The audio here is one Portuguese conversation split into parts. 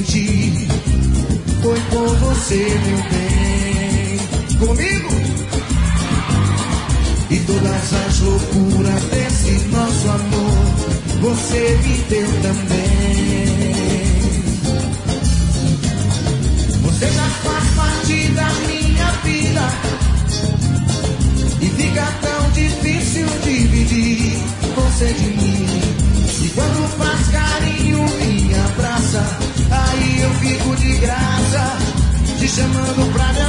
senti foi por você, meu bem. Comigo? E todas as loucuras desse nosso amor você me deu também. Você já faz parte da minha vida e fica tão difícil dividir você de mim. E quando faz carinho me abraça, aí eu fico de graça te chamando pra me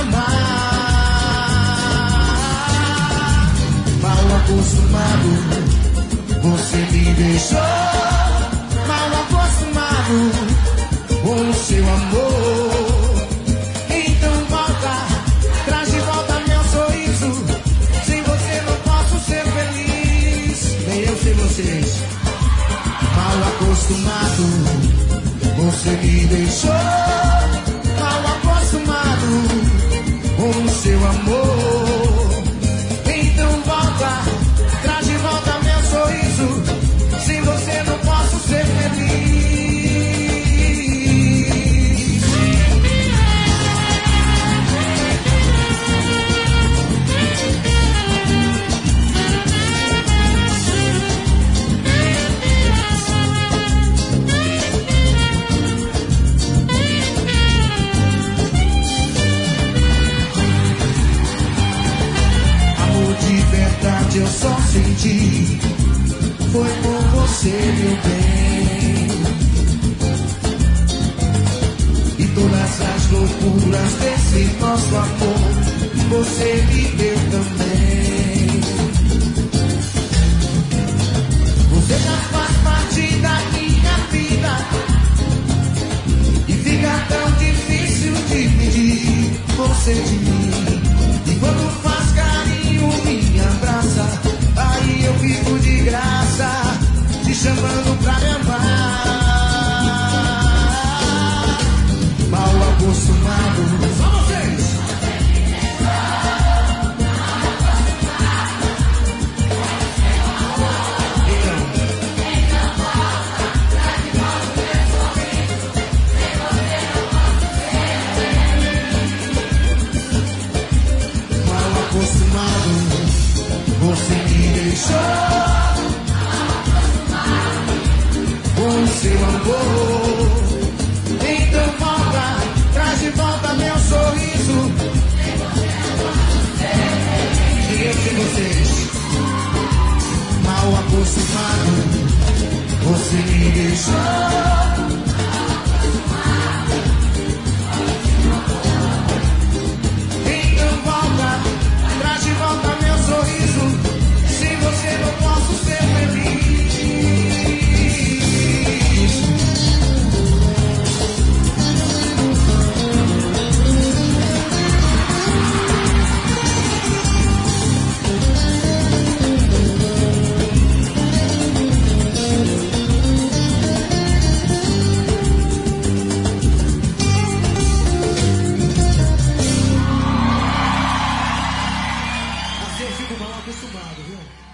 amar. Mal acostumado, você me deixou. Mal acostumado com o seu amor. Então volta, traz de volta meu sorriso. Sem você não posso ser feliz, nem eu sem vocês. Mal acostumado, você me deixou. Mal acostumado com o seu amor. Então volta, traz de volta meu sorriso. Sem você não posso ser feliz. Eu só senti foi por você, meu bem. E todas as loucuras desse nosso amor você me deu também. Você já faz parte da minha vida e fica tão difícil dividir você de mim. E quando faz carinho me abraça, aí eu fico de graça te chamando pra me amar. Mal acostumado, só vocês. Você me deixou com o seu amor. Então volta, traz de volta meu sorriso. E eu de vocês. Mal acostumado, você me deixou. Então volta, traz de volta meu sorriso. Sem você não posso ser feliz. Assim eu fico mal acostumado, viu?